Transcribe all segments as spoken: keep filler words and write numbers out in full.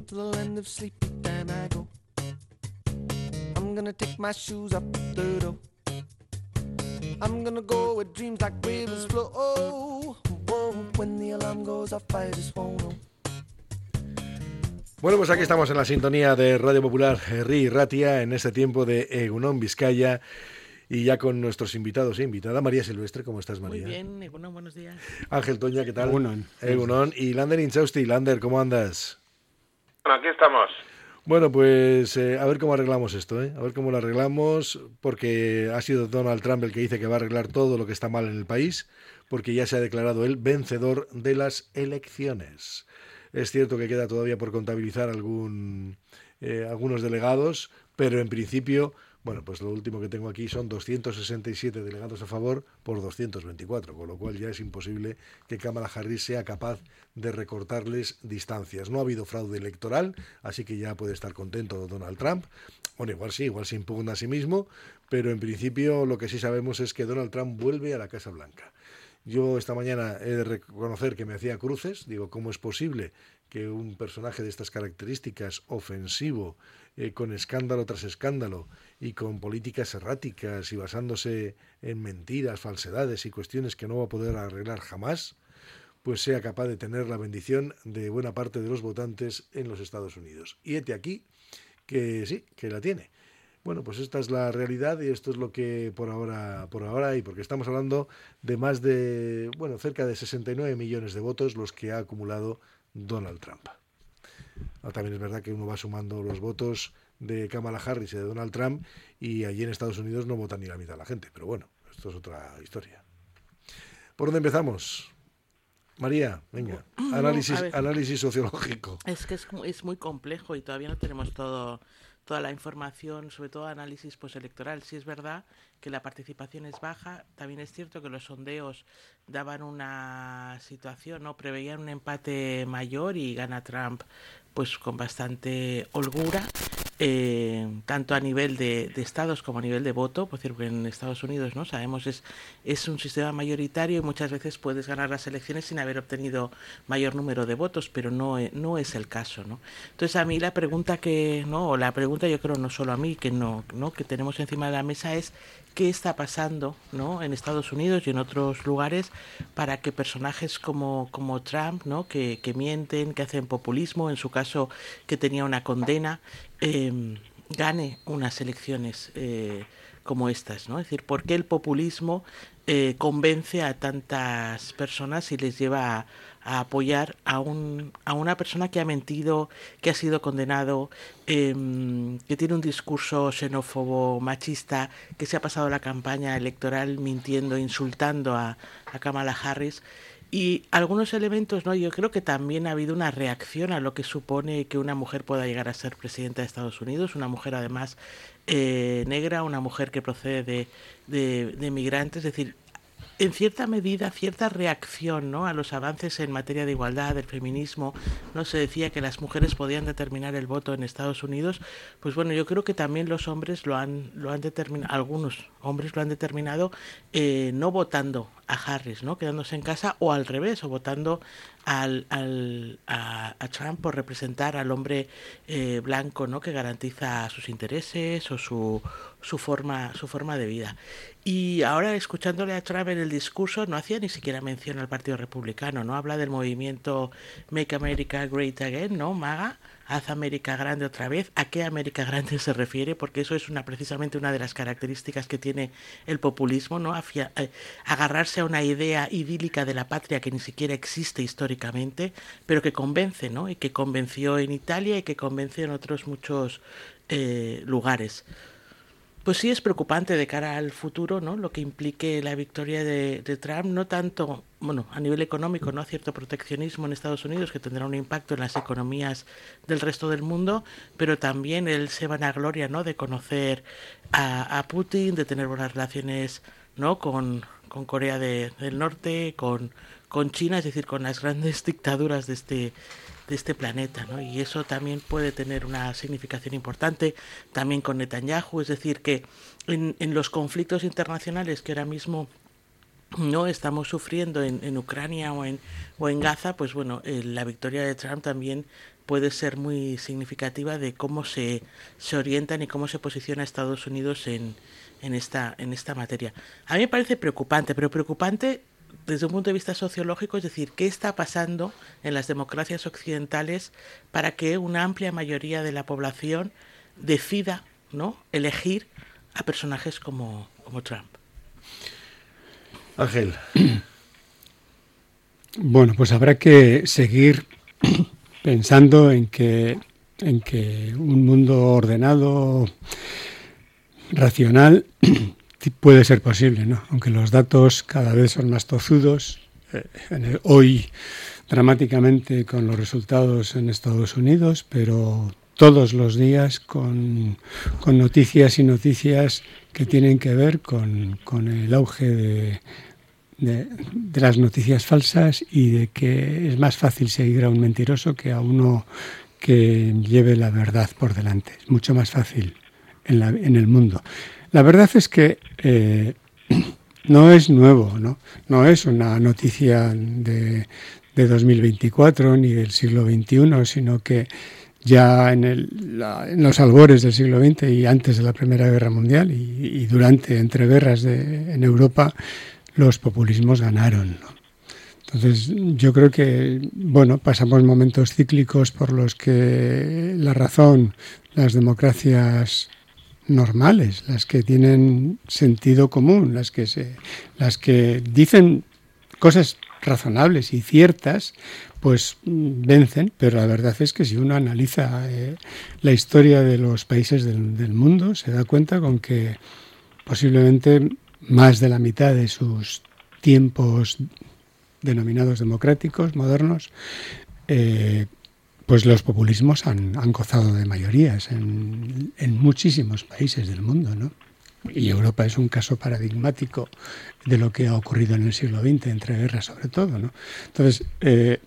to the land of sleep, and I go. I'm gonna take my shoes up the door. I'm gonna go where dreams like rivers flow. Oh, whoa, when the alarm goes off, I just won't know. Bueno, pues aquí estamos en la sintonía de Radio Popular Herri Ratia en este tiempo de Egunon Vizcaya y ya con nuestros invitados e invitada. María Silvestre, ¿cómo estás, María? Muy bien, Egunon, buenos días. Ángel Toña, ¿qué tal? Egunon. Egunon. Y Lander Inchausti. Lander, ¿cómo andas? Bueno, aquí estamos. Bueno, pues eh, a ver cómo arreglamos esto, ¿eh? A ver cómo lo arreglamos, porque ha sido Donald Trump el que dice que va a arreglar todo lo que está mal en el país, porque ya se ha declarado él vencedor de las elecciones. Es cierto que queda todavía por contabilizar algún, eh, algunos delegados, pero en principio, bueno, pues lo último que tengo aquí son doscientos sesenta y siete delegados a favor por doscientos veinticuatro, con lo cual ya es imposible que Kamala Harris sea capaz de recortarles distancias. No ha habido fraude electoral, así que ya puede estar contento Donald Trump. Bueno, igual sí, igual se impugna a sí mismo, pero en principio lo que sí sabemos es que Donald Trump vuelve a la Casa Blanca. Yo esta mañana he de reconocer que me hacía cruces, digo, ¿cómo es posible que un personaje de estas características, ofensivo, eh, con escándalo tras escándalo y con políticas erráticas y basándose en mentiras, falsedades y cuestiones que no va a poder arreglar jamás, pues sea capaz de tener la bendición de buena parte de los votantes en los Estados Unidos? Y hete aquí que sí, que la tiene. Bueno, pues esta es la realidad y esto es lo que por ahora por ahora hay, porque estamos hablando de más de, bueno, cerca de sesenta y nueve millones de votos los que ha acumulado Donald Trump. Ahora, también es verdad que uno va sumando los votos de Kamala Harris y de Donald Trump y allí en Estados Unidos no vota ni la mitad de la gente, pero bueno, esto es otra historia. ¿Por dónde empezamos? María, venga, análisis, no, análisis sociológico. Es que es, es muy complejo y todavía no tenemos todo... toda la información, sobre todo análisis postelectoral. Sí es verdad que la participación es baja, también es cierto que los sondeos daban una situación, no preveían un empate mayor y gana Trump pues con bastante holgura, eh, tanto a nivel de, de estados como a nivel de voto, por decir que en Estados Unidos, no sabemos, es es un sistema mayoritario y muchas veces puedes ganar las elecciones sin haber obtenido mayor número de votos, pero no no es el caso, ¿no? Entonces a mí la pregunta que no o la pregunta yo creo no solo a mí que no no que tenemos encima de la mesa es qué está pasando, ¿no?, en Estados Unidos y en otros lugares para que personajes como como Trump, ¿no?, que que mienten, que hacen populismo, en su caso que tenía una condena, eh, gane unas elecciones eh, como estas, ¿no? Es decir, ¿por qué el populismo eh, convence a tantas personas y les lleva a, a apoyar a un a una persona que ha mentido, que ha sido condenado, eh, que tiene un discurso xenófobo, machista, que se ha pasado la campaña electoral mintiendo, insultando a, a Kamala Harris? Y algunos elementos, ¿no? Yo creo que también ha habido una reacción a lo que supone que una mujer pueda llegar a ser presidenta de Estados Unidos, una mujer además eh, negra, una mujer que procede de, de, de migrantes, es decir, en cierta medida, cierta reacción, ¿no?, a los avances en materia de igualdad, del feminismo. No se decía que las mujeres podían determinar el voto en Estados Unidos. Pues bueno, yo creo que también los hombres lo han lo han determinado, algunos hombres lo han determinado eh, no votando a Harris, ¿no?, quedándose en casa, o al revés, o votando al, al a, a Trump por representar al hombre eh, blanco, ¿no?, que garantiza sus intereses o su su forma su forma de vida. Y ahora, escuchándole a Trump en el discurso, no hacía ni siquiera mención al Partido Republicano, no habla del movimiento Make America Great Again, ¿no?, MAGA, haz América grande otra vez. ¿A qué América grande se refiere? Porque eso es una precisamente una de las características que tiene el populismo, ¿no?, Afia, eh, agarrarse a una idea idílica de la patria que ni siquiera existe históricamente, pero que convence, ¿no?, y que convenció en Italia y que convence en otros muchos eh, lugares. Pues sí, es preocupante de cara al futuro, ¿no?, lo que implique la victoria de, de Trump, no tanto, bueno, a nivel económico, ¿no?, cierto proteccionismo en Estados Unidos que tendrá un impacto en las economías del resto del mundo, pero también él se vanagloria, ¿no?, de conocer a, a Putin, de tener buenas relaciones, ¿no?, con, con Corea de, del Norte, con, con China, es decir, con las grandes dictaduras de este de este planeta, ¿no? Y eso también puede tener una significación importante, también con Netanyahu, es decir, que en, en los conflictos internacionales que ahora mismo no estamos sufriendo en, en Ucrania o en, o en Gaza, pues bueno, eh, la victoria de Trump también puede ser muy significativa de cómo se, se orientan y cómo se posiciona Estados Unidos en, en, esta, en esta materia. A mí me parece preocupante, pero preocupante desde un punto de vista sociológico, es decir, qué está pasando en las democracias occidentales para que una amplia mayoría de la población decida, ¿no?, elegir a personajes como, como Trump. Ángel. Bueno, pues habrá que seguir pensando en que, en que un mundo ordenado, racional, puede ser posible, ¿no? Aunque los datos cada vez son más tozudos. Eh, en el, hoy, dramáticamente, con los resultados en Estados Unidos, pero todos los días con, con noticias y noticias que tienen que ver con, con el auge de... De, de las noticias falsas y de que es más fácil seguir a un mentiroso que a uno que lleve la verdad por delante. Es mucho más fácil en, la, en el mundo. La verdad es que eh, no es nuevo, ¿no? No es una noticia de, de dos mil veinticuatro ni del siglo veintiuno, sino que ya en, el, la, en los albores del siglo veinte y antes de la Primera Guerra Mundial y, y durante entreguerras de, en Europa, los populismos ganaron, ¿no? Entonces, yo creo que, bueno, pasamos momentos cíclicos por los que la razón, las democracias normales, las que tienen sentido común, las que se, las que dicen cosas razonables y ciertas, pues vencen, pero la verdad es que si uno analiza eh, la historia de los países del, del mundo, se da cuenta con que posiblemente más de la mitad de sus tiempos denominados democráticos, modernos, eh, pues los populismos han, han gozado de mayorías en, en muchísimos países del mundo, ¿no? Y Europa es un caso paradigmático de lo que ha ocurrido en el siglo veinte, entre guerras sobre todo, ¿no? Entonces, eh,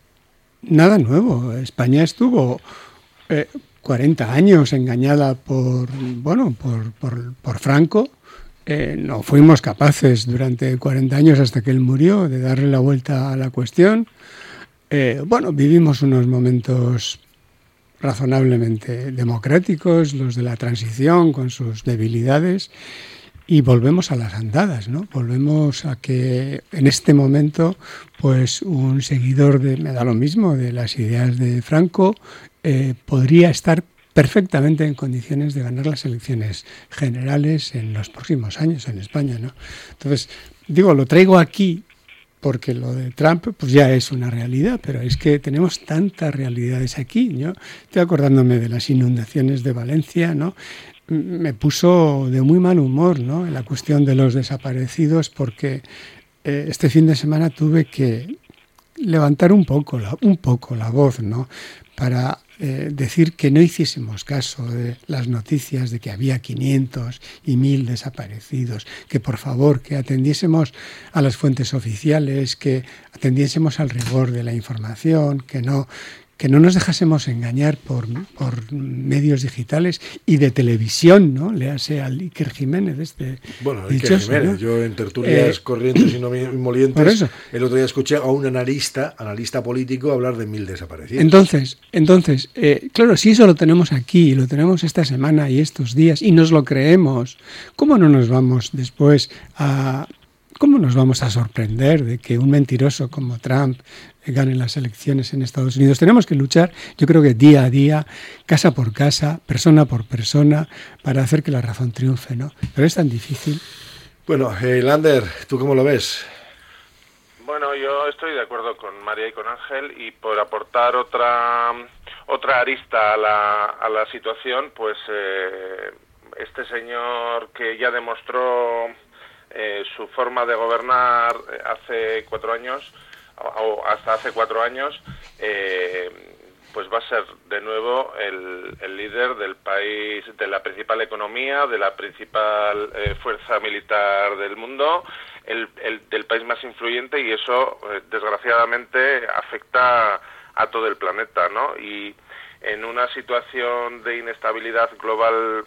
nada nuevo. España estuvo eh, cuarenta años engañada por, bueno, por, por, por Franco. Eh, no fuimos capaces durante cuarenta años hasta que él murió de darle la vuelta a la cuestión. Eh, bueno, vivimos unos momentos razonablemente democráticos, los de la transición con sus debilidades, y volvemos a las andadas, ¿no? Volvemos a que en este momento, pues un seguidor de, me da lo mismo, de las ideas de Franco, eh, podría estar perfectamente en condiciones de ganar las elecciones generales en los próximos años en España, ¿no? Entonces, digo, lo traigo aquí porque lo de Trump pues ya es una realidad, pero es que tenemos tantas realidades aquí, ¿no? Estoy acordándome de las inundaciones de Valencia, ¿no? Me puso de muy mal humor, ¿no?, en la cuestión de los desaparecidos, porque eh, este fin de semana tuve que levantar un poco la, un poco la voz, ¿no?, para eh, decir que no hiciésemos caso de las noticias de que había quinientos y mil desaparecidos, que por favor, que atendiésemos a las fuentes oficiales, que atendiésemos al rigor de la información, que no, que no nos dejásemos engañar por, por medios digitales y de televisión, ¿no? Léase al Iker Jiménez, este Bueno, dichoso, Iker Jiménez, ¿no? yo en tertulias Eh, corrientes y no molientes, por eso. el otro día escuché a un analista, analista político, hablar de mil desaparecidos. Entonces, entonces eh, claro, si eso lo tenemos aquí, lo tenemos esta semana y estos días, y nos lo creemos, ¿cómo no nos vamos después a... ¿Cómo nos vamos a sorprender de que un mentiroso como Trump gane las elecciones en Estados Unidos? Tenemos que luchar, yo creo que día a día, casa por casa, persona por persona, para hacer que la razón triunfe, ¿no? Pero es tan difícil. Bueno, eh, Lander, ¿tú cómo lo ves? Bueno, yo estoy de acuerdo con María y con Ángel, y por aportar otra otra arista a la, a la situación, pues eh, este señor que ya demostró eh, su forma de gobernar hace cuatro años, o hasta hace cuatro años, eh, pues va a ser de nuevo el, el líder del país, de la principal economía, de la principal eh, fuerza militar del mundo, el, el del país más influyente, y eso eh, desgraciadamente afecta a todo el planeta, ¿no? Y en una situación de inestabilidad global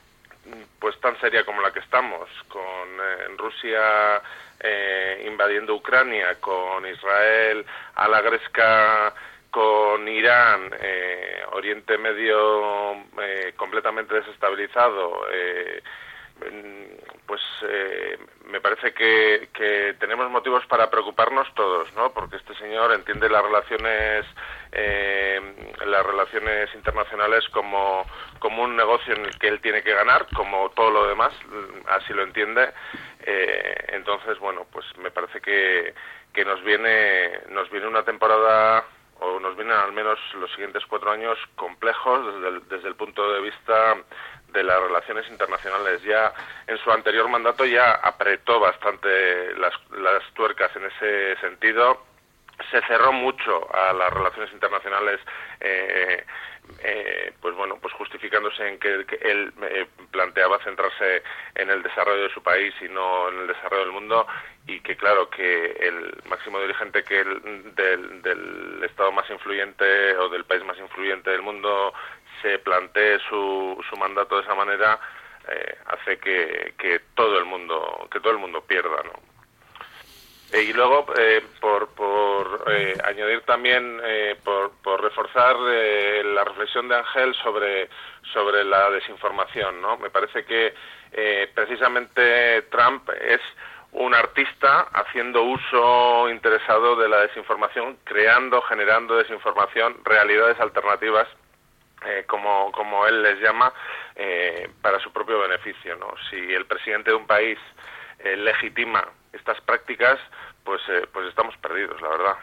pues tan seria como la que estamos, con eh, Rusia eh, invadiendo Ucrania, con Israel a la gresca con Irán, eh, Oriente Medio eh, completamente desestabilizado, eh, pues eh, me parece que, que tenemos motivos para preocuparnos todos, ¿no? Porque este señor entiende las relaciones eh, las relaciones internacionales como, como un negocio en el que él tiene que ganar, como todo lo demás, así lo entiende. Eh, entonces, bueno, pues me parece que, que nos viene nos viene una temporada, o nos vienen al menos los siguientes cuatro años complejos desde el, desde el punto de vista de las relaciones internacionales. Ya en su anterior mandato ya apretó bastante las, las tuercas en ese sentido, se cerró mucho a las relaciones internacionales, eh, eh, pues bueno, pues justificándose en que, que él eh, planteaba centrarse en el desarrollo de su país y no en el desarrollo del mundo, y que claro, que el máximo dirigente que el, del, del estado más influyente o del país más influyente del mundo se plantee su, su mandato de esa manera, eh, hace que, que todo el mundo que todo el mundo pierda, ¿no? Eh, y luego, eh, por, por eh, añadir también, eh, por, por reforzar eh, la reflexión de Ángel sobre, sobre la desinformación, ¿no? Me parece que eh, precisamente Trump es un artista haciendo uso interesado de la desinformación, creando, generando desinformación, realidades alternativas, eh, como, como él les llama, eh, para su propio beneficio, ¿no? Si el presidente de un país eh, legitima estas prácticas, pues, eh, pues estamos perdidos, la verdad.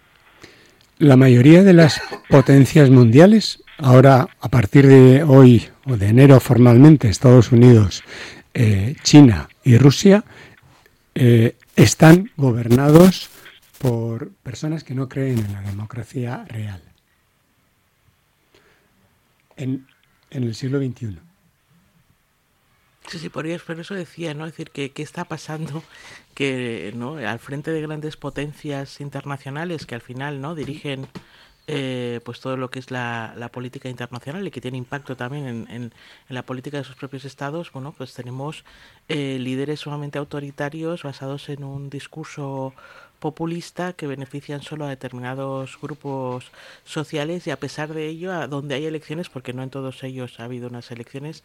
La mayoría de las potencias mundiales, ahora a partir de hoy o de enero formalmente, Estados Unidos, eh, China y Rusia, eh, están gobernados por personas que no creen en la democracia real. En, en el siglo veintiuno. Sí, sí, por eso decía, ¿no? Es decir, que qué está pasando, que no al frente de grandes potencias internacionales que al final no dirigen eh, pues todo lo que es la, la política internacional y que tiene impacto también en, en, en la política de sus propios estados. Bueno, pues tenemos eh, líderes sumamente autoritarios basados en un discurso populista que benefician solo a determinados grupos sociales, y a pesar de ello, a donde hay elecciones, porque no en todos ellos ha habido unas elecciones,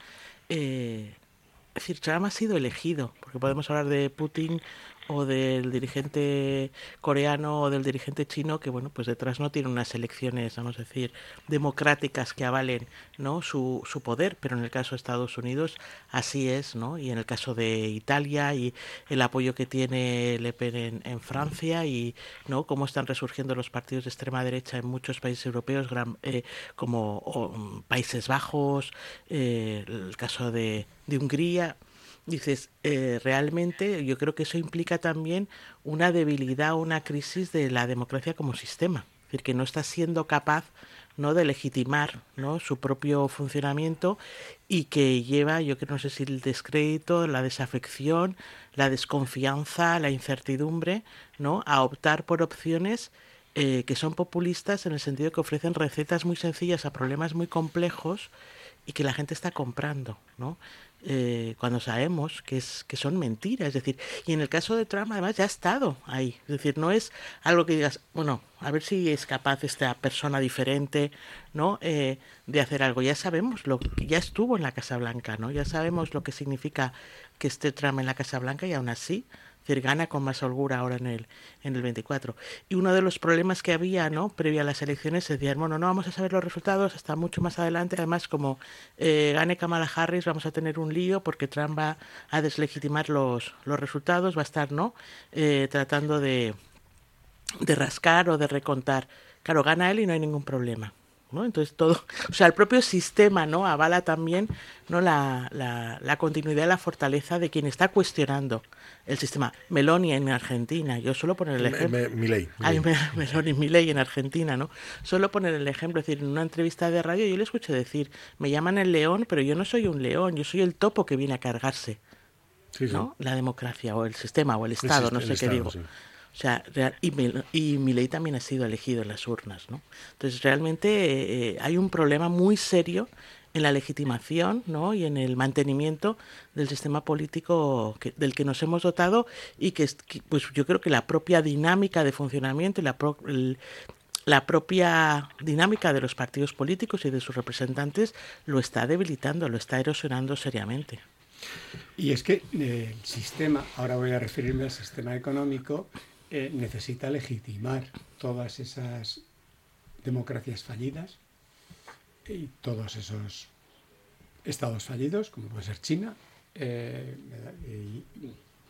eh, es decir, Trump ha sido elegido, porque podemos hablar de Putin o del dirigente coreano o del dirigente chino, que bueno, pues detrás no tiene unas elecciones, vamos a decir, democráticas que avalen, ¿no?, su, su poder, pero en el caso de Estados Unidos así es, ¿no? Y en el caso de Italia y el apoyo que tiene Le Pen en, en Francia, y no cómo están resurgiendo los partidos de extrema derecha en muchos países europeos, gran, eh, como oh, Países Bajos, eh, el caso de, de Hungría. Dices, eh, realmente yo creo que eso implica también una debilidad o una crisis de la democracia como sistema. Es decir, que no está siendo capaz, ¿no?, de legitimar, ¿no?, su propio funcionamiento, y que lleva, yo que no sé si el descrédito, la desafección, la desconfianza, la incertidumbre, ¿no?, a optar por opciones eh, que son populistas, en el sentido que ofrecen recetas muy sencillas a problemas muy complejos y que la gente está comprando, ¿no? Eh, cuando sabemos que es que son mentiras. Es decir, y en el caso de Trump además ya ha estado ahí, es decir, no es algo que digas, bueno, a ver si es capaz esta persona diferente, ¿no?, eh, de hacer algo. Ya sabemos lo que ya estuvo en la Casa Blanca, ¿no? Ya sabemos lo que significa que esté Trump en la Casa Blanca, y aún así, es decir, gana con más holgura ahora en el en el veinticuatro. Y uno de los problemas que había, ¿no?, previo a las elecciones, se decía, bueno, no vamos a saber los resultados hasta mucho más adelante. Además, como eh, gane Kamala Harris, vamos a tener un lío, porque Trump va a deslegitimar los, los resultados, va a estar, ¿no?, eh, tratando de, de rascar o de recontar. Claro, gana él y no hay ningún problema, ¿no? Entonces todo, o sea, el propio sistema, ¿no?, avala también, ¿no?, la, la, la continuidad y la fortaleza de quien está cuestionando el sistema. Meloni en Argentina, yo suelo poner el ejemplo. Me, me, Milei, Ay, me, Meloni, Milei en Argentina, ¿no? Suelo poner el ejemplo, es decir, en una entrevista de radio yo le escuché decir, me llaman el león, pero yo no soy un león, yo soy el topo que viene a cargarse, sí, ¿no?, sí, la democracia o el sistema o el Estado, el, no sé qué estado, digo. Sí. O sea, real, y, y Milei también ha sido elegido en las urnas, ¿no? Entonces, realmente eh, hay un problema muy serio en la legitimación, ¿no?, y en el mantenimiento del sistema político que, del que nos hemos dotado, y que, que, pues yo creo que la propia dinámica de funcionamiento y la pro, el, la propia dinámica de los partidos políticos y de sus representantes lo está debilitando, lo está erosionando seriamente. Y es que eh, el sistema, ahora voy a referirme al sistema económico, eh, necesita legitimar todas esas democracias fallidas y todos esos estados fallidos, como puede ser China, eh, y,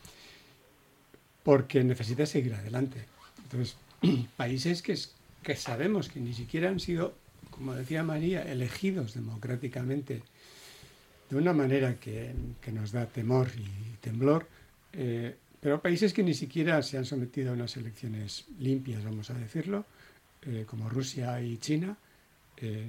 porque necesita seguir adelante. Entonces, países que, que sabemos que ni siquiera han sido, como decía María, elegidos democráticamente de una manera que, que nos da temor y temblor, eh, pero países que ni siquiera se han sometido a unas elecciones limpias, vamos a decirlo, eh, como Rusia y China, eh,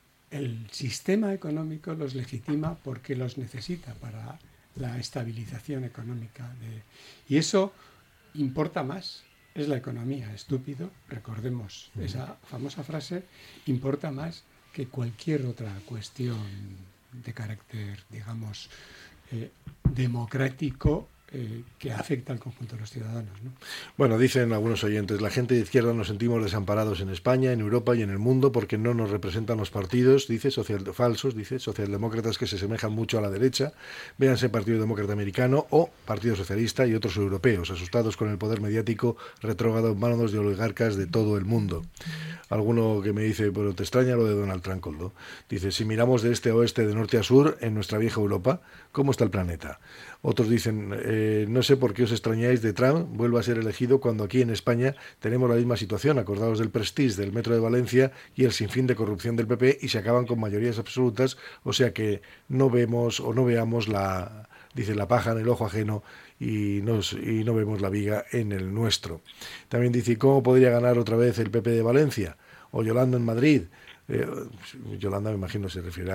el sistema económico los legitima porque los necesita para la estabilización económica. De, y eso importa más, es la economía, estúpido, recordemos esa famosa frase, importa más que cualquier otra cuestión de carácter, digamos, eh, democrático eh, que afecta al conjunto de los ciudadanos, ¿no? Bueno, dicen algunos oyentes, la gente de izquierda nos sentimos desamparados en España, en Europa y en el mundo porque no nos representan los partidos, dice, social, falsos, dice, socialdemócratas que se asemejan mucho a la derecha, véanse Partido Demócrata Americano o Partido Socialista y otros europeos, asustados con el poder mediático retrógrado en manos de oligarcas de todo el mundo. Alguno que me dice, pero te extraña lo de Donald Trump, Coldo. Dice, si miramos de este a oeste, de norte a sur, en nuestra vieja Europa, ¿cómo está el planeta? Otros dicen, eh, no sé por qué os extrañáis de Trump, vuelva a ser elegido cuando aquí en España tenemos la misma situación, acordados del Prestige, del Metro de Valencia y el sinfín de corrupción del P P y se acaban con mayorías absolutas, o sea que no vemos o no veamos la, dice, la paja en el ojo ajeno y, nos, y no vemos la viga en el nuestro. También dice, ¿cómo podría ganar otra vez el P P de Valencia? O Yolanda en Madrid. Eh, Yolanda me imagino se refiere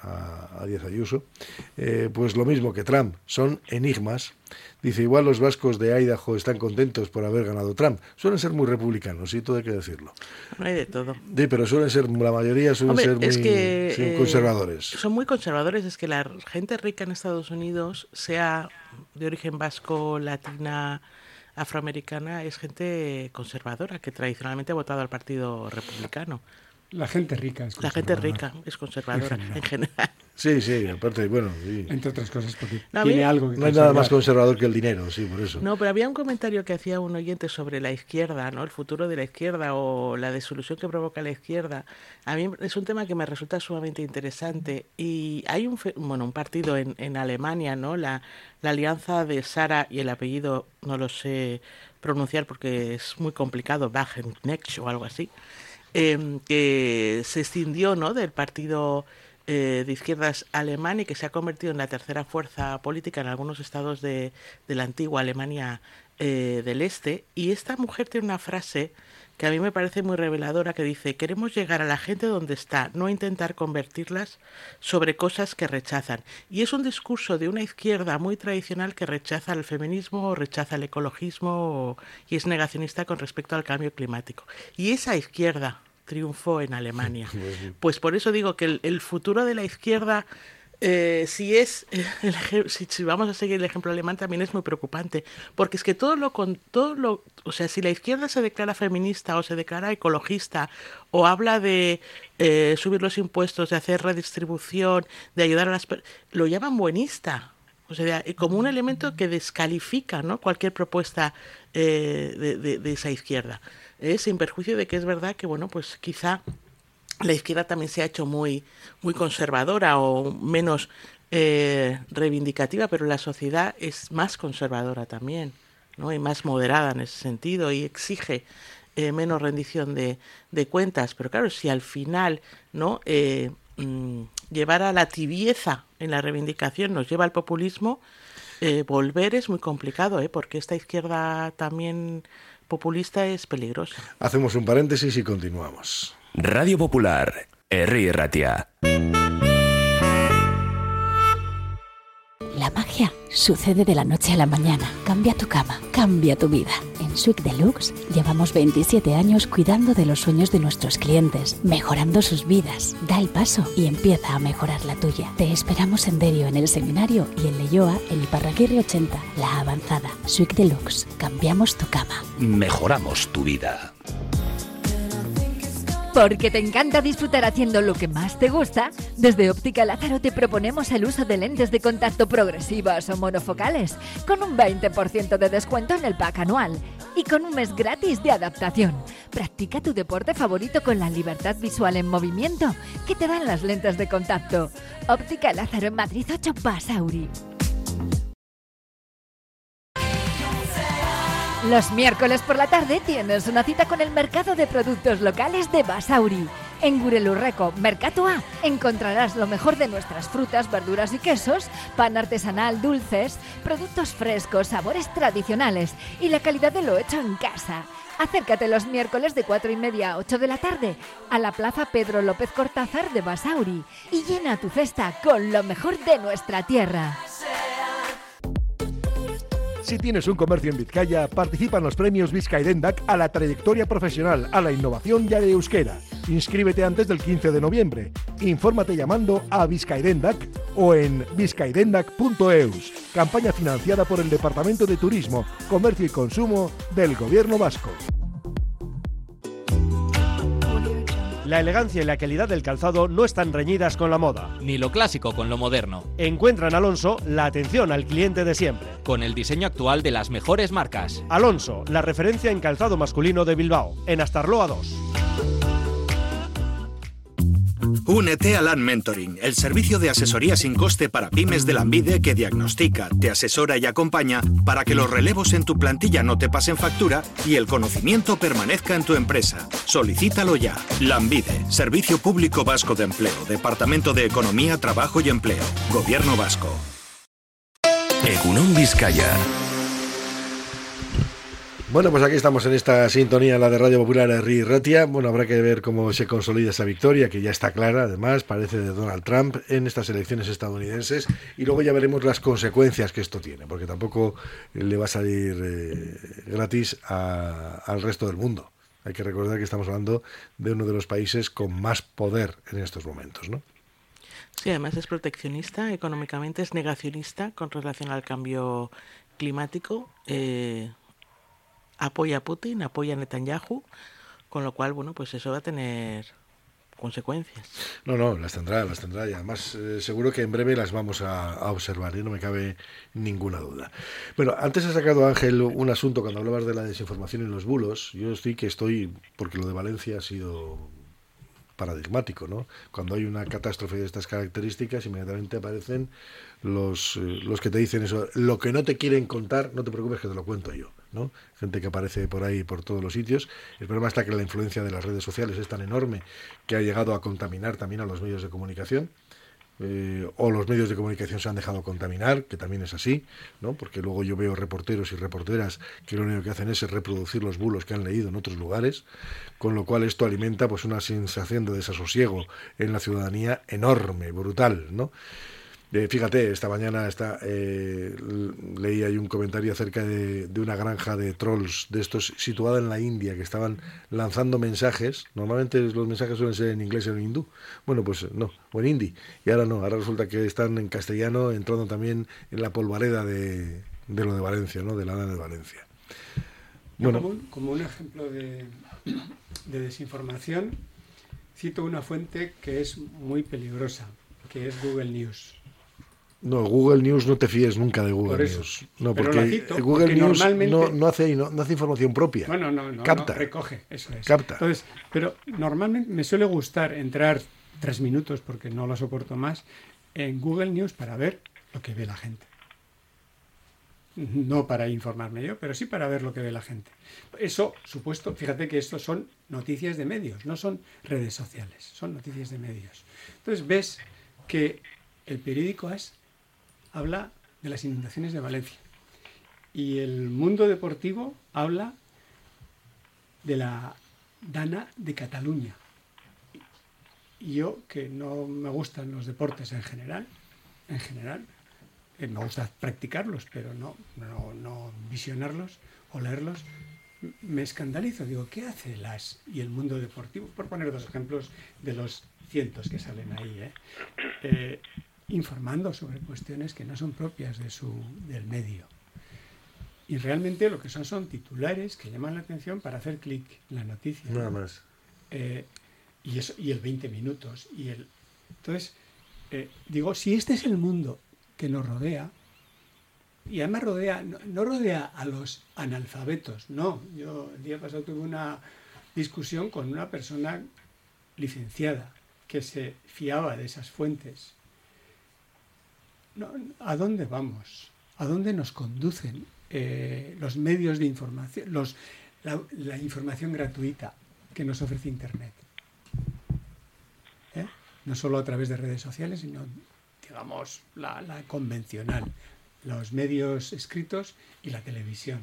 a, a Díaz Ayuso, eh, pues lo mismo que Trump, son enigmas. Dice, igual los vascos de Idaho están contentos por haber ganado Trump, suelen ser muy republicanos, sí, todo hay que decirlo. No hay de todo. Sí, pero suelen ser, la mayoría suelen Hombre, ser muy es que, sí, eh, conservadores. Son muy conservadores, es que la gente rica en Estados Unidos, sea de origen vasco, latina, afroamericana, es gente conservadora que tradicionalmente ha votado al Partido Republicano. La gente rica es La gente rica es conservadora, en general. En general. Sí, sí, aparte, bueno, sí. Entre otras cosas, porque no, tiene mí, algo que no hay nada más conservador que el dinero, sí, por eso. No, pero había un comentario que hacía un oyente sobre la izquierda, ¿no? El futuro de la izquierda o la desilusión que provoca la izquierda. A mí es un tema que me resulta sumamente interesante. Y hay un, bueno, un partido en, en Alemania, ¿no? La, la alianza de Sara y el apellido no lo sé pronunciar porque es muy complicado, Wagenknecht o algo así. Eh, que se escindió, ¿no?, del partido eh, de izquierdas alemán y que se ha convertido en la tercera fuerza política en algunos estados de, de la antigua Alemania eh, del Este. Y esta mujer tiene una frase que a mí me parece muy reveladora, que dice, queremos llegar a la gente donde está, no intentar convertirlas sobre cosas que rechazan. Y es un discurso de una izquierda muy tradicional que rechaza el feminismo, rechaza el ecologismo y es negacionista con respecto al cambio climático. Y esa izquierda triunfó en Alemania. Pues por eso digo que el, el futuro de la izquierda, eh, si es el, si, si vamos a seguir el ejemplo alemán, también es muy preocupante, porque es que todo lo con todo lo, o sea, si la izquierda se declara feminista o se declara ecologista o habla de eh, subir los impuestos, de hacer redistribución, de ayudar a las personas, lo llaman buenista. O sea, como un elemento que descalifica, ¿no?, cualquier propuesta eh, de, de, de esa izquierda. Eh, sin perjuicio de que es verdad que, bueno, pues quizá la izquierda también se ha hecho muy, muy conservadora o menos eh, reivindicativa, pero la sociedad es más conservadora también, ¿no?, y más moderada en ese sentido y exige eh, menos rendición de, de cuentas. Pero claro, si al final, ¿no?, eh, mmm, llevar a la tibieza en la reivindicación nos lleva al populismo, eh, volver es muy complicado, ¿eh?, porque esta izquierda también populista es peligrosa. Hacemos un paréntesis y continuamos. Radio Popular, Herri Ratia. La magia sucede de la noche a la mañana. Cambia tu cama, cambia tu vida. En Suite Deluxe llevamos veintisiete años cuidando de los sueños de nuestros clientes, mejorando sus vidas. Da el paso y empieza a mejorar la tuya. Te esperamos en Derio, en el Seminario, y en Leioa, en Iparraguirre ochenta, La Avanzada. Suite Deluxe, cambiamos tu cama. Mejoramos tu vida. Porque te encanta disfrutar haciendo lo que más te gusta, desde Óptica Lázaro te proponemos el uso de lentes de contacto progresivas o monofocales, con un veinte por ciento de descuento en el pack anual y con un mes gratis de adaptación. Practica tu deporte favorito con la libertad visual en movimiento que te dan las lentes de contacto. Óptica Lázaro en Madrid ocho Basauri. Los miércoles por la tarde tienes una cita con el mercado de productos locales de Basauri. En Gurelurreco, Mercatua, encontrarás lo mejor de nuestras frutas, verduras y quesos, pan artesanal, dulces, productos frescos, sabores tradicionales y la calidad de lo hecho en casa. Acércate los miércoles de cuatro y media a ocho de la tarde a la Plaza Pedro López Cortázar de Basauri y llena tu cesta con lo mejor de nuestra tierra. Si tienes un comercio en Vizcaya, participa en los premios Bizkaidendak a la trayectoria profesional, a la innovación y al euskera. Inscríbete antes del quince de noviembre. Infórmate llamando a Bizkaidendak o en bizkaidendak punto eus. Campaña financiada por el Departamento de Turismo, Comercio y Consumo del Gobierno Vasco. La elegancia y la calidad del calzado no están reñidas con la moda. Ni lo clásico con lo moderno. Encuentra en Alonso la atención al cliente de siempre. Con el diseño actual de las mejores marcas. Alonso, la referencia en calzado masculino de Bilbao, en Astarloa dos. Únete a Land Mentoring, el servicio de asesoría sin coste para pymes de Lanbide que diagnostica, te asesora y acompaña para que los relevos en tu plantilla no te pasen factura y el conocimiento permanezca en tu empresa. Solicítalo ya. Lanbide, Servicio Público Vasco de Empleo, Departamento de Economía, Trabajo y Empleo, Gobierno Vasco. Egunon Vizcaya. Bueno, pues aquí estamos en esta sintonía, la de Radio Popular Herri Ratia. Bueno, habrá que ver cómo se consolida esa victoria, que ya está clara, además, parece de Donald Trump en estas elecciones estadounidenses. Y luego ya veremos las consecuencias que esto tiene, porque tampoco le va a salir eh, gratis a, al resto del mundo. Hay que recordar que estamos hablando de uno de los países con más poder en estos momentos, ¿no? Sí, además es proteccionista, económicamente es negacionista con relación al cambio climático. Eh... apoya a Putin, apoya a Netanyahu, con lo cual, bueno, pues eso va a tener consecuencias. No, no, las tendrá, las tendrá y además eh, seguro que en breve las vamos a, a observar, ¿eh? No me cabe ninguna duda. Bueno, antes ha sacado Ángel un asunto cuando hablabas de la desinformación y los bulos. Yo estoy que estoy, porque lo de Valencia ha sido paradigmático, ¿no? Cuando hay una catástrofe de estas características, inmediatamente aparecen los, eh, los que te dicen eso, lo que no te quieren contar, no te preocupes que te lo cuento yo, ¿no? Gente que aparece por ahí, por todos los sitios. El problema está que la influencia de las redes sociales es tan enorme que ha llegado a contaminar también a los medios de comunicación. Eh, o los medios de comunicación se han dejado contaminar, que también es así, ¿no? Porque luego yo veo reporteros y reporteras que lo único que hacen es reproducir los bulos que han leído en otros lugares, con lo cual esto alimenta pues una sensación de desasosiego en la ciudadanía enorme, brutal, ¿no? Eh, fíjate, esta mañana está, eh, leí ahí un comentario acerca de, de una granja de trolls de estos situada en la India que estaban lanzando mensajes. Normalmente los mensajes suelen ser en inglés o en hindú. Bueno, pues no, o en hindi. Y ahora no, ahora resulta que están en castellano entrando también en la polvareda de, de lo de Valencia, ¿no? De la Dana de Valencia. Bueno, como, un, como un ejemplo de, de desinformación, cito una fuente que es muy peligrosa, que es Google News. No, Google News no te fíes nunca de Google Por News. No, Pero porque cito, Google porque News normalmente... no, no, hace, no, no hace información propia. Bueno, no, no, capta. No, recoge, eso es. Capta. Entonces, pero normalmente me suele gustar entrar tres minutos, porque no lo soporto más, en Google News para ver lo que ve la gente. No para informarme yo, pero sí para ver lo que ve la gente. Eso, supuesto, fíjate que esto son noticias de medios, no son redes sociales, son noticias de medios. Entonces ves que el periódico AS habla de las inundaciones de Valencia y el Mundo Deportivo habla de la Dana de Cataluña. Y yo, que no me gustan los deportes en general, en general, eh, me gusta practicarlos, pero no, no, no visionarlos o leerlos, me escandalizo. Digo, ¿qué hace el AS y el Mundo Deportivo? Por poner dos ejemplos de los cientos que salen ahí, ¿eh? Eh, informando sobre cuestiones que no son propias de su, del medio. Y realmente lo que son son titulares que llaman la atención para hacer clic en la noticia. Nada más. Eh, y, eso, y el veinte minutos. Y el... Entonces, eh, digo, si este es el mundo que nos rodea, y además rodea, no, no rodea a los analfabetos, no. Yo el día pasado tuve una discusión con una persona licenciada que se fiaba de esas fuentes. No, ¿a dónde vamos? ¿A dónde nos conducen eh, los medios de información, los, la, la información gratuita que nos ofrece Internet? ¿Eh? No solo a través de redes sociales, sino, digamos, la, la convencional, los medios escritos y la televisión.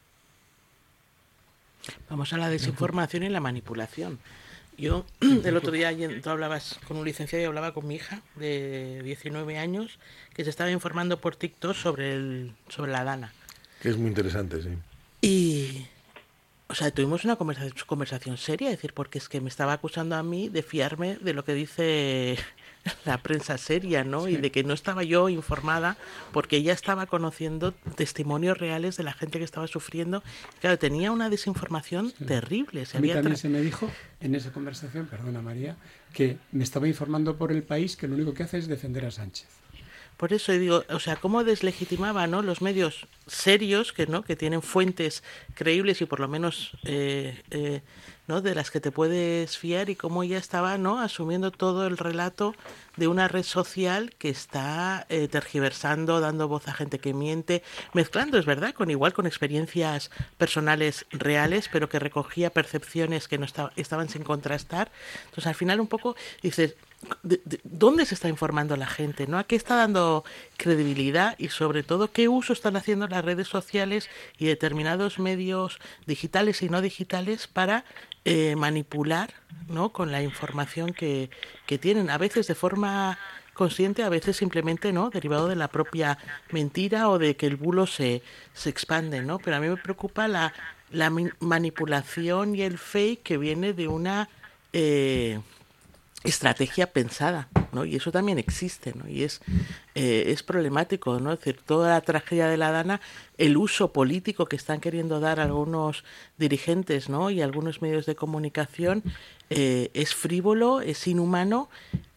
Vamos a la desinformación y la manipulación. Yo, el otro día, tú hablabas con un licenciado y hablaba con mi hija de diecinueve años que se estaba informando por TikTok sobre, el, sobre la Dana. Que es muy interesante, sí. Y, o sea, tuvimos una conversación, conversación seria, es decir, porque es que me estaba acusando a mí de fiarme de lo que dice la prensa seria, ¿no? Sí. Y de que no estaba yo informada porque ella estaba conociendo testimonios reales de la gente que estaba sufriendo. Claro, tenía una desinformación sí. terrible. Se a mí había también tra- se me dijo en esa conversación, perdona María, que me estaba informando por el país que lo único que hace es defender a Sánchez. Por eso digo, o sea, cómo deslegitimaba, ¿no?, los medios serios que no que tienen fuentes creíbles y por lo menos eh, eh, no de las que te puedes fiar, y cómo ella estaba no asumiendo todo el relato de una red social que está eh, tergiversando, dando voz a gente que miente, mezclando, es verdad, con igual con experiencias personales reales, pero que recogía percepciones que no estaba, estaban sin contrastar. Entonces al final un poco dices, ¿De, de, ¿dónde se está informando la gente? ¿No? ¿A qué está dando credibilidad? Y sobre todo, ¿qué uso están haciendo las redes sociales y determinados medios digitales y no digitales para eh, manipular, ¿no?, con la información que, que tienen? A veces de forma consciente, a veces simplemente no, derivado de la propia mentira o de que el bulo se, se expande, ¿no? Pero a mí me preocupa la, la manipulación y el fake que viene de una... Eh, estrategia pensada, ¿no? Y eso también existe, ¿no? Y es eh, es problemático, ¿no? Es decir, toda la tragedia de la Dana, el uso político que están queriendo dar algunos dirigentes, ¿no?, y algunos medios de comunicación eh, es frívolo, es inhumano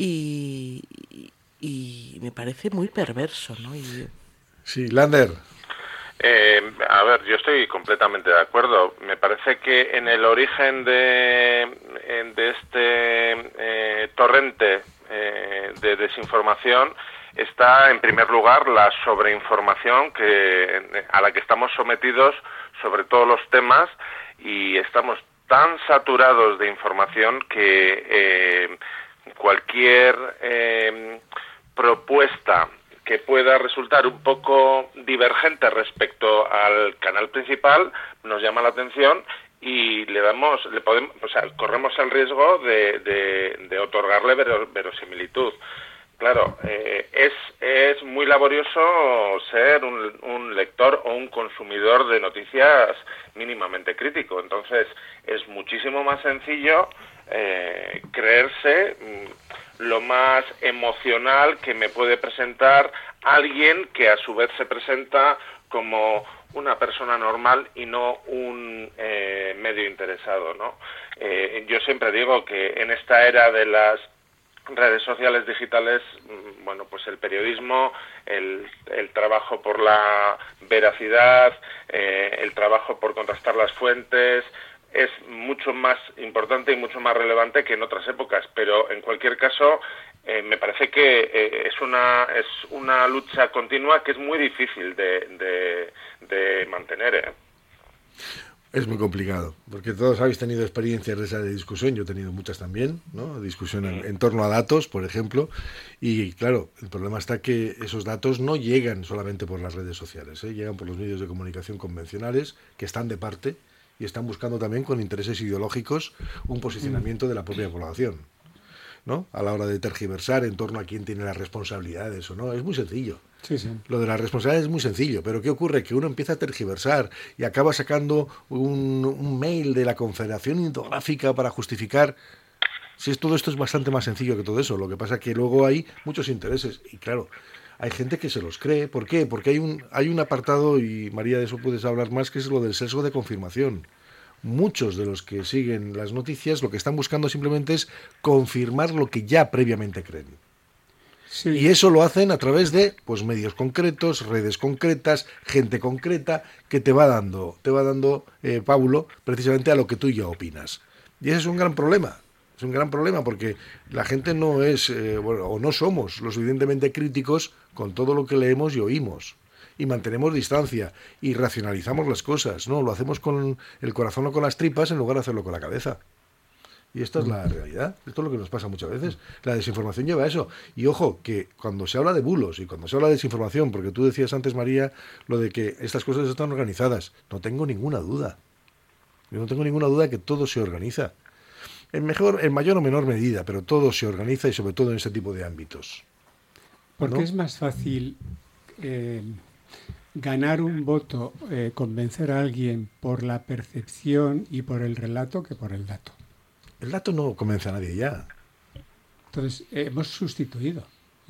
y, y, y me parece muy perverso, ¿no? Y... Sí, Lander. Eh, a ver, yo estoy completamente de acuerdo. Me parece que en el origen de, de este eh, torrente eh, de desinformación está, en primer lugar, la sobreinformación que, a la que estamos sometidos sobre todos los temas, y estamos tan saturados de información que eh, cualquier eh, propuesta que pueda resultar un poco divergente respecto al canal principal nos llama la atención y le damos, le podemos, o sea, corremos el riesgo de, de, de otorgarle ver, verosimilitud. Claro, eh, es es muy laborioso ser un, un lector o un consumidor de noticias mínimamente crítico. Entonces, es muchísimo más sencillo eh, creerse mmm, lo más emocional que me puede presentar alguien que a su vez se presenta como una persona normal y no un eh, medio interesado, ¿no? Eh, yo siempre digo que en esta era de las redes sociales digitales, bueno, pues el periodismo, el, el trabajo por la veracidad, eh, el trabajo por contrastar las fuentes, es mucho más importante y mucho más relevante que en otras épocas, pero en cualquier caso eh, me parece que eh, es una es una lucha continua que es muy difícil de, de, de mantener, ¿eh? Es muy complicado, porque todos habéis tenido experiencias de esa de discusión, yo he tenido muchas también, ¿no? Discusión en, en torno a datos, por ejemplo, y claro, el problema está que esos datos no llegan solamente por las redes sociales, ¿eh? Llegan por los medios de comunicación convencionales, que están de parte y están buscando también con intereses ideológicos un posicionamiento de la propia población, ¿no?, a la hora de tergiversar en torno a quién tiene las responsabilidades o no. Es muy sencillo. Sí, sí. Lo de la responsabilidad es muy sencillo, pero ¿qué ocurre? Que uno empieza a tergiversar y acaba sacando un, un mail de la Confederación Hidrográfica para justificar. Si es todo esto es bastante más sencillo que todo eso. Lo que pasa es que luego hay muchos intereses y claro, hay gente que se los cree. ¿Por qué? Porque hay un hay un apartado, y María, de eso puedes hablar más, que es lo del sesgo de confirmación. muchos de los que siguen las noticias lo que están buscando simplemente es confirmar lo que ya previamente creen. Sí. Y eso lo hacen a través de pues medios concretos, redes concretas, gente concreta que te va dando, te va dando eh, pábulo precisamente a lo que tú ya opinas. Y ese es un gran problema. Es un gran problema porque la gente no es, eh, bueno, o no somos lo suficientemente críticos con todo lo que leemos y oímos. Y mantenemos distancia y racionalizamos las cosas. No, lo hacemos con el corazón o con las tripas en lugar de hacerlo con la cabeza. Y esta es la realidad. Esto es lo que nos pasa muchas veces. La desinformación lleva a eso. Y ojo, que cuando se habla de bulos y cuando se habla de desinformación, porque tú decías antes, María, lo de que estas cosas están organizadas, no tengo ninguna duda. Yo no tengo ninguna duda de que todo se organiza. En mejor, en mayor o menor medida, pero todo se organiza y sobre todo en ese tipo de ámbitos. Porque ¿no? es más fácil eh, ganar un voto, eh, convencer a alguien por la percepción y por el relato que por el dato. El dato no convence a nadie ya. Entonces, eh, hemos sustituido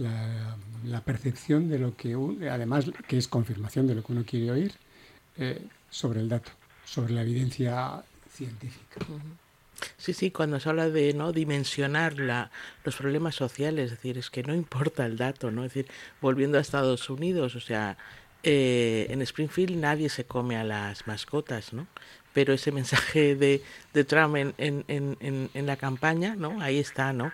la, la percepción de lo que, un, además, que es confirmación de lo que uno quiere oír, eh, sobre el dato, sobre la evidencia científica. Uh-huh. Sí, sí, cuando se habla de no dimensionar la, los problemas sociales, es decir, es que no importa el dato, ¿no? Es decir, volviendo a Estados Unidos, o sea, eh, en Springfield nadie se come a las mascotas, ¿no? Pero ese mensaje de, de Trump en, en, en, en la campaña, ¿no? Ahí está, ¿no?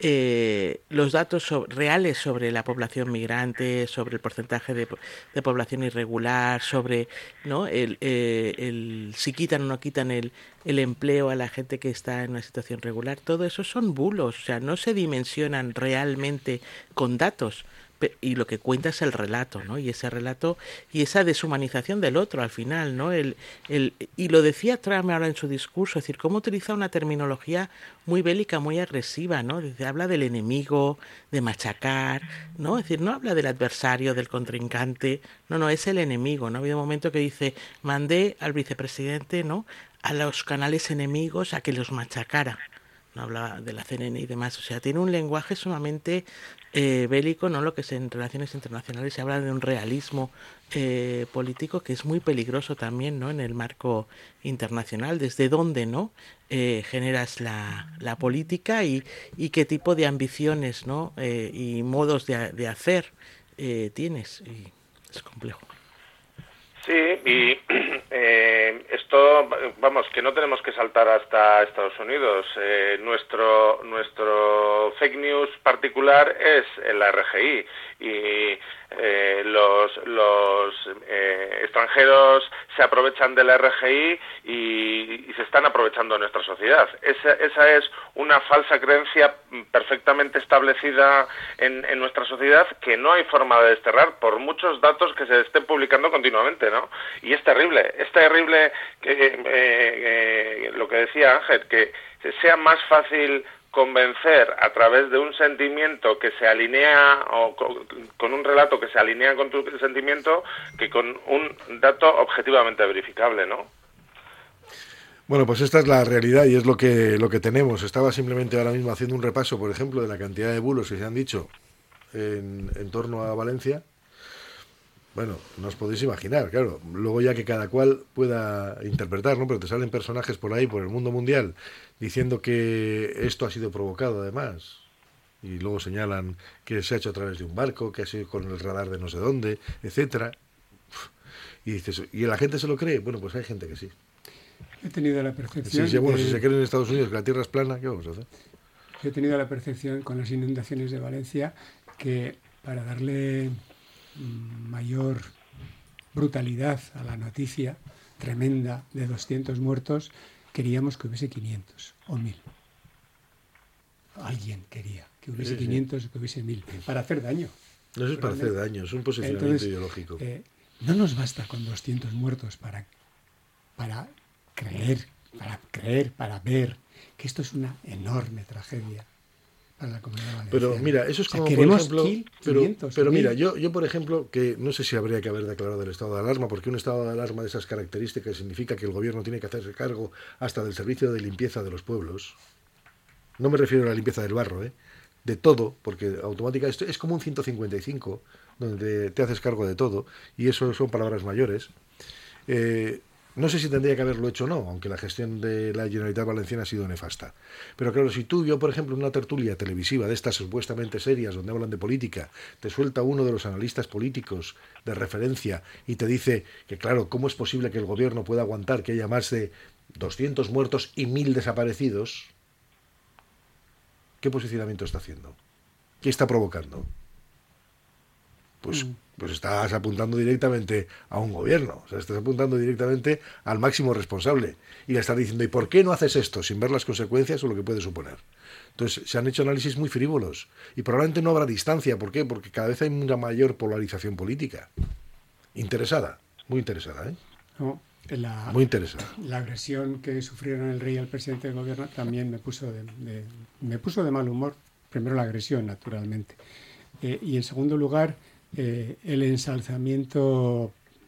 Eh, los datos so- reales sobre la población migrante, sobre el porcentaje de, de población irregular, sobre, ¿no? el, eh, el si quitan o no quitan el, el empleo a la gente que está en una situación regular, todo eso son bulos, o sea, no se dimensionan realmente con datos. Y lo que cuenta es el relato, ¿no? Y ese relato y esa deshumanización del otro al final, ¿no? El, el, y lo decía Trump ahora en su discurso, es decir, cómo utiliza una terminología muy bélica, muy agresiva, ¿no? Dice, habla del enemigo, de machacar, ¿no? Es decir, no habla del adversario, del contrincante, no, no, es el enemigo, ¿no? Ha habido un momento que dice, mandé al vicepresidente, ¿no? A los canales enemigos a que los machacara. No habla de la C N N y demás, o sea, tiene un lenguaje sumamente eh, bélico, no lo que es en relaciones internacionales, se habla de un realismo eh, político que es muy peligroso también, ¿no? En el marco internacional, desde dónde, ¿no? Eh, generas la, la política y, y qué tipo de ambiciones, ¿no? Eh, y modos de, de hacer eh, tienes, y es complejo. Sí, y eh, esto, vamos, que no tenemos que saltar hasta Estados Unidos. Eh, nuestro nuestro fake news particular es el R G I y eh, los los eh, extranjeros se aprovechan del R G I y, y se están aprovechando de nuestra sociedad. Esa, esa es una falsa creencia perfectamente establecida en, en nuestra sociedad que no hay forma de desterrar por muchos datos que se estén publicando continuamente, ¿no? Y es terrible, es terrible que eh, eh, lo que decía Ángel, que sea más fácil convencer a través de un sentimiento que se alinea o con, con un relato que se alinea con tu sentimiento que con un dato objetivamente verificable, ¿no? Bueno, pues esta es la realidad y es lo que lo que tenemos. Estaba simplemente ahora mismo haciendo un repaso, por ejemplo, de la cantidad de bulos que se han dicho en, en torno a Valencia. Bueno, no os podéis imaginar, claro. Luego ya que cada cual pueda interpretar, ¿no? Pero te salen personajes por ahí, por el mundo mundial, diciendo que esto ha sido provocado, además. Y luego señalan que se ha hecho a través de un barco, que ha sido con el radar de no sé dónde, etcétera. Y dices, ¿y la gente se lo cree? Bueno, pues hay gente que sí. He tenido la percepción... Sí, sí, bueno, de... si se cree en Estados Unidos que la Tierra es plana, ¿qué vamos a hacer? He tenido la percepción con las inundaciones de Valencia que para darle mayor brutalidad a la noticia tremenda de doscientos muertos, queríamos que hubiese quinientos o mil. Alguien quería que hubiese sí, sí. quinientos o que hubiese mil, para hacer daño. No es para hacer daño, es un posicionamiento Entonces, ideológico. Eh, no nos basta con doscientos muertos para, para creer, para creer, para ver que esto es una enorme tragedia para la comunidad valenciana. Pero mira, eso es como, o sea, por ejemplo, kill, pero, quinientos, pero mira, yo, yo por ejemplo, que no sé si habría que haber declarado el estado de alarma, porque un estado de alarma de esas características significa que el gobierno tiene que hacerse cargo hasta del servicio de limpieza de los pueblos. No me refiero a la limpieza del barro, ¿eh? De todo, porque automáticamente es como un ciento cincuenta y cinco, donde te haces cargo de todo, y eso son palabras mayores. Eh, No sé si tendría que haberlo hecho o no, aunque la gestión de la Generalitat Valenciana ha sido nefasta. Pero claro, si tú, yo por ejemplo, en una tertulia televisiva de estas supuestamente serias, donde hablan de política, te suelta uno de los analistas políticos de referencia y te dice que, claro, ¿cómo es posible que el gobierno pueda aguantar que haya más de doscientos muertos y mil desaparecidos? ¿Qué posicionamiento está haciendo? ¿Qué está provocando? Pues... Mm. Pues estás apuntando directamente a un gobierno, o sea, estás apuntando directamente al máximo responsable y le estás diciendo, ¿y por qué no haces esto? Sin ver las consecuencias o lo que puede suponer. Entonces, se han hecho análisis muy frívolos y probablemente no habrá distancia. ¿Por qué? Porque cada vez hay una mayor polarización política. Interesada, muy interesada, ¿eh? No, la, muy interesada. La agresión que sufrieron el rey y el presidente del gobierno también me puso de, de, me puso de mal humor. Primero la agresión, naturalmente. Eh, y en segundo lugar... Eh, el ensalzamiento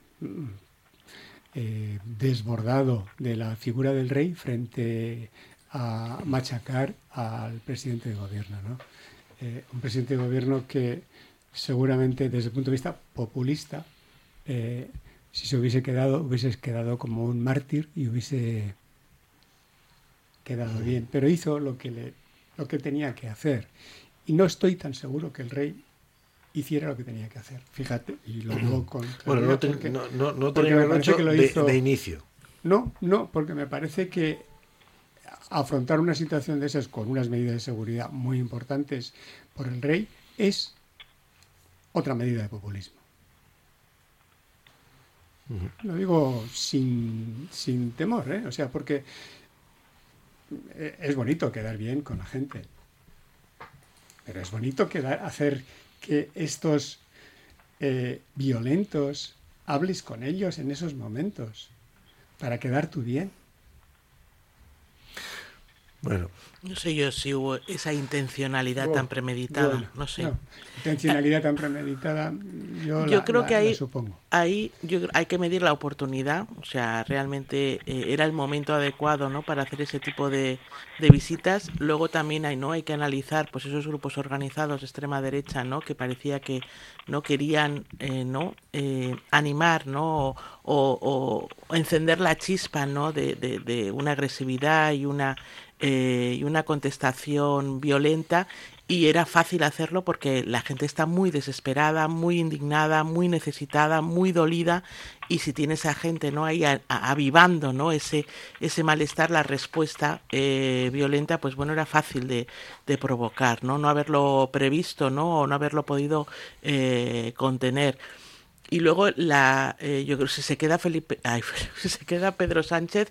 eh, desbordado de la figura del rey frente a machacar al presidente de gobierno, ¿no? Eh, un presidente de gobierno que seguramente desde el punto de vista populista, eh, si se hubiese quedado, hubiese quedado como un mártir y hubiese quedado bien, pero hizo lo que, le, lo que tenía que hacer. Y no estoy tan seguro que el rey hiciera lo que tenía que hacer, fíjate, y lo digo con bueno, no, te, porque, no, no, no tenía que haberlo hecho de, hizo, de inicio. No, no, porque me parece que afrontar una situación de esas con unas medidas de seguridad muy importantes por el rey es otra medida de populismo. Uh-huh. Lo digo sin, sin temor, ¿eh? O sea, porque es bonito quedar bien con la gente, pero es bonito quedar, hacer que estos eh, violentos hables con ellos en esos momentos para quedar tú bien. Bueno. No sé yo si hubo esa intencionalidad oh, tan premeditada, bueno, no sé. No, intencionalidad tan premeditada, yo, yo la, creo la, que ahí, la supongo. Ahí yo, hay que medir la oportunidad, o sea, realmente eh, era el momento adecuado, ¿no?, para hacer ese tipo de, de visitas. Luego también hay, ¿no?, hay que analizar, pues, esos grupos organizados de extrema derecha, ¿no?, que parecía que no querían, eh, ¿no?, eh, animar, ¿no?, o, o, o encender la chispa, ¿no?, de, de, de una agresividad y una Eh, y una contestación violenta, y era fácil hacerlo porque la gente está muy desesperada, muy indignada, muy necesitada, muy dolida, y si tienes a gente, ¿no?, ahí a, a, avivando, ¿no?, ese ese malestar, la respuesta eh, violenta, pues bueno, era fácil de, de provocar, ¿no? No haberlo previsto, ¿no?, o no haberlo podido eh, contener. Y luego la eh, yo creo que si se queda Felipe, ay, si se queda Pedro Sánchez,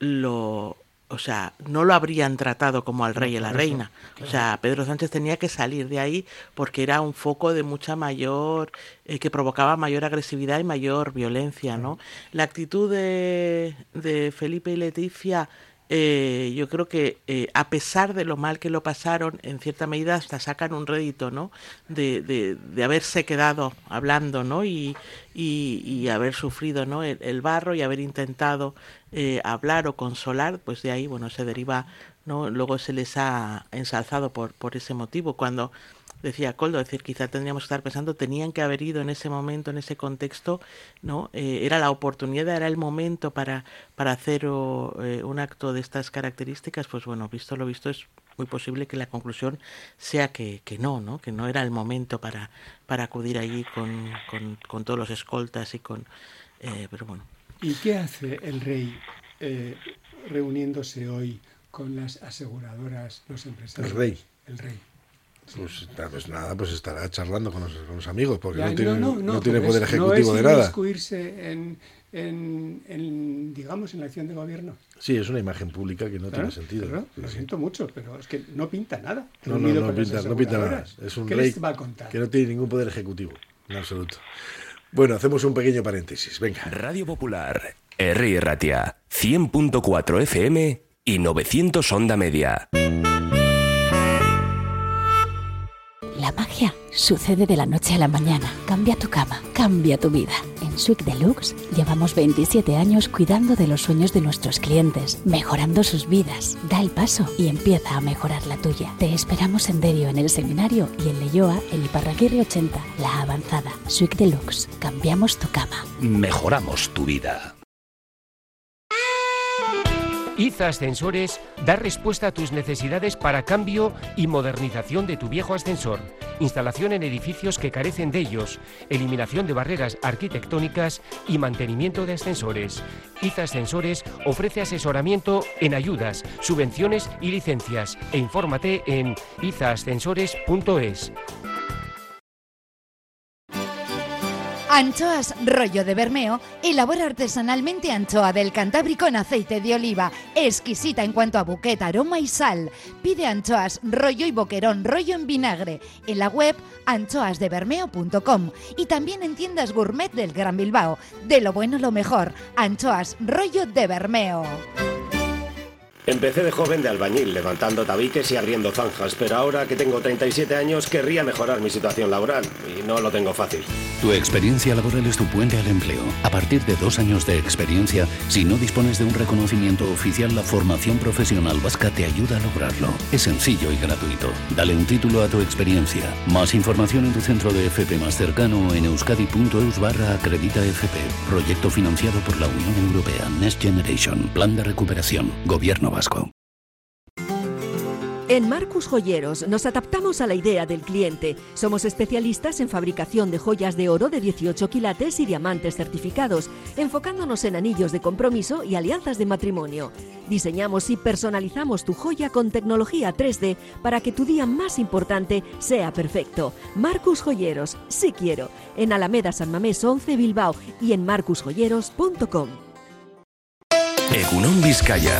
lo O sea, no lo habrían tratado como al rey y a la reina. O sea, Pedro Sánchez tenía que salir de ahí porque era un foco de mucha mayor, eh, que provocaba mayor agresividad y mayor violencia, ¿no? La actitud de, de Felipe y Leticia, eh, yo creo que eh, a pesar de lo mal que lo pasaron, en cierta medida hasta sacan un rédito, ¿no?, de, de, de haberse quedado hablando, ¿no?, y, y, y haber sufrido, ¿no?, el, el barro y haber intentado eh, hablar o consolar, pues de ahí, bueno, se deriva, ¿no?, luego se les ha ensalzado por, por ese motivo. Cuando decía Koldo, es decir, quizá tendríamos que estar pensando, tenían que haber ido en ese momento, en ese contexto, ¿no? Eh, era la oportunidad, era el momento para, para hacer o, eh, un acto de estas características. Pues bueno, visto lo visto, es muy posible que la conclusión sea que, que no, ¿no?, que no era el momento para, para acudir allí con, con, con todos los escoltas y con... Eh, pero bueno. ¿Y qué hace el rey eh, reuniéndose hoy con las aseguradoras, los empresarios? El rey. El rey. Pues, pues nada, pues estará charlando con los, con los amigos, porque ya, no tiene, no, no, no no, tiene poder es, ejecutivo no es de nada. inmiscuirse en, en, en, digamos, en la acción de gobierno. Sí, es una imagen pública que no claro, tiene sentido. Claro, sí, lo sí. siento mucho, pero es que no pinta nada. No, no, no, pinta, no pinta nada. Es un ¿Qué rey les va a contar? Que no tiene ningún poder ejecutivo, en absoluto. Bueno, hacemos un pequeño paréntesis, venga. Radio Popular, Herri Ratia, cien punto cuatro F M y novecientos onda media. La magia sucede de la noche a la mañana. Cambia tu cama, cambia tu vida. En Suite Deluxe llevamos veintisiete años cuidando de los sueños de nuestros clientes, mejorando sus vidas. Da el paso y empieza a mejorar la tuya. Te esperamos en Derio, en el Seminario, y en Leioa, en Iparraguirre ochenta, La Avanzada. Suite Deluxe. Cambiamos tu cama. Mejoramos tu vida. IZA Ascensores da respuesta a tus necesidades para cambio y modernización de tu viejo ascensor, instalación en edificios que carecen de ellos, eliminación de barreras arquitectónicas y mantenimiento de ascensores. IZA Ascensores ofrece asesoramiento en ayudas, subvenciones y licencias e infórmate en iza ascensores punto es. Anchoas Rollo de Bermeo elabora artesanalmente anchoa del Cantábrico en aceite de oliva, exquisita en cuanto a buquet, aroma y sal. Pide anchoas rollo y boquerón rollo en vinagre en la web anchoas de bermeo punto com y también en tiendas gourmet del Gran Bilbao. De lo bueno lo mejor, Anchoas Rollo de Bermeo. Empecé de joven de albañil, levantando tabiques y abriendo zanjas, pero ahora que tengo treinta y siete años querría mejorar mi situación laboral y no lo tengo fácil. Tu experiencia laboral es tu puente al empleo. A partir de dos años de experiencia, si no dispones de un reconocimiento oficial, la formación profesional vasca te ayuda a lograrlo. Es sencillo y gratuito. Dale un título a tu experiencia. Más información en tu centro de F P más cercano o en euskadi punto eus barra acredita F P. Proyecto financiado por la Unión Europea. Next Generation. Plan de recuperación. Gobierno vasco. En Marcus Joyeros nos adaptamos a la idea del cliente. Somos especialistas en fabricación de joyas de oro de dieciocho quilates y diamantes certificados, enfocándonos en anillos de compromiso y alianzas de matrimonio. Diseñamos y personalizamos tu joya con tecnología tres D para que tu día más importante sea perfecto. Marcus Joyeros, sí quiero. En Alameda San Mamés once Bilbao y en marcus joyeros punto com. Egunon Vizcaya.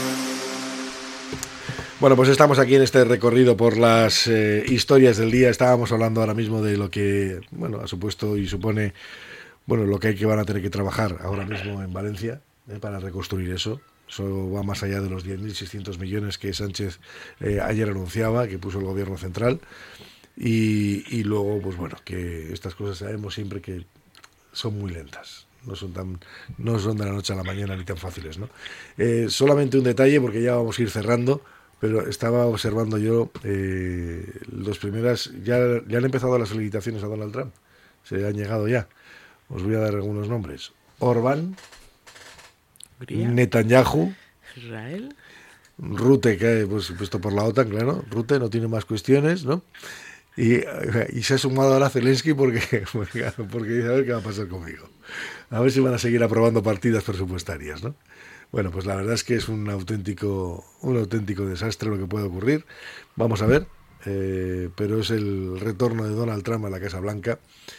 Bueno, pues estamos aquí en este recorrido por las eh, historias del día. Estábamos hablando ahora mismo de lo que, bueno, ha supuesto y supone, bueno, lo que hay que van a tener que trabajar ahora mismo en Valencia eh, para reconstruir eso. Eso va más allá de los diez mil seiscientos millones que Sánchez eh, ayer anunciaba, que puso el gobierno central. Y, y luego, pues bueno, que estas cosas sabemos siempre que son muy lentas. No son tan, no son de la noche a la mañana ni tan fáciles, ¿no? Eh, solamente un detalle, porque ya vamos a ir cerrando. Pero estaba observando yo eh, los primeras, ya, ya han empezado las felicitaciones a Donald Trump, se han llegado ya. Os voy a dar algunos nombres. Orbán, Hungría, Netanyahu, Israel, Rutte, que pues puesto por la OTAN, claro, Rutte no tiene más cuestiones, ¿no? Y, y se ha sumado ahora Zelensky porque, porque, porque dice, a ver qué va a pasar conmigo. A ver si van a seguir aprobando partidas presupuestarias, ¿no? Bueno, pues la verdad es que es un auténtico un auténtico desastre lo que puede ocurrir. Vamos a ver, eh, pero es el retorno de Donald Trump a la Casa Blanca.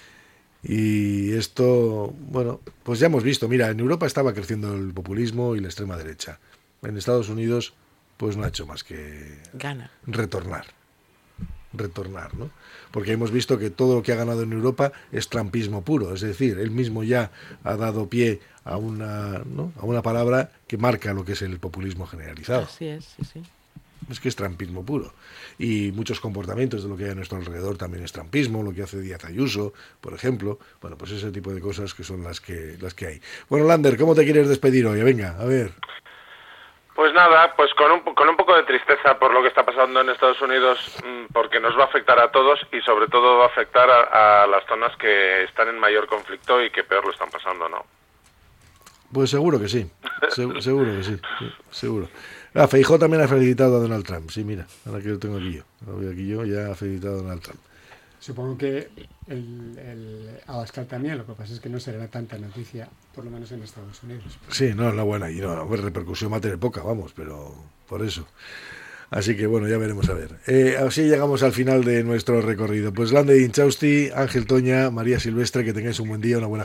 Y esto, bueno, pues ya hemos visto, mira, en Europa estaba creciendo el populismo y la extrema derecha. En Estados Unidos, pues no ha hecho más que Gana. retornar. retornar, ¿no? Porque hemos visto que todo lo que ha ganado en Europa es trumpismo puro, es decir, él mismo ya ha dado pie a una, ¿no? a una palabra que marca lo que es el populismo generalizado. Así es, sí, sí. Es que es trumpismo puro. Y muchos comportamientos de lo que hay a nuestro alrededor también es trumpismo, lo que hace Díaz Ayuso, por ejemplo. Bueno, pues ese tipo de cosas que son las que las que hay. Bueno, Lander, ¿cómo te quieres despedir hoy? Venga, a ver. Pues nada, pues con un, con un poco de tristeza por lo que está pasando en Estados Unidos, porque nos va a afectar a todos y sobre todo va a afectar a, a las zonas que están en mayor conflicto y que peor lo están pasando, ¿no? Pues seguro que sí, Se, seguro que sí, sí seguro. Ah, Feijóo también ha felicitado a Donald Trump, sí, mira, ahora que lo tengo aquí yo, lo veo aquí yo, ya ha felicitado a Donald Trump. Supongo que el, el Abascal también, lo que pasa es que no será tanta noticia, por lo menos en Estados Unidos. Sí, no, no buena, y no, no repercusión va a tener poca, vamos, pero por eso. Así que bueno, ya veremos a ver. Eh, así llegamos al final de nuestro recorrido. Pues Lander Inchausti, Ángel Toña, María Silvestre, que tengáis un buen día, una buena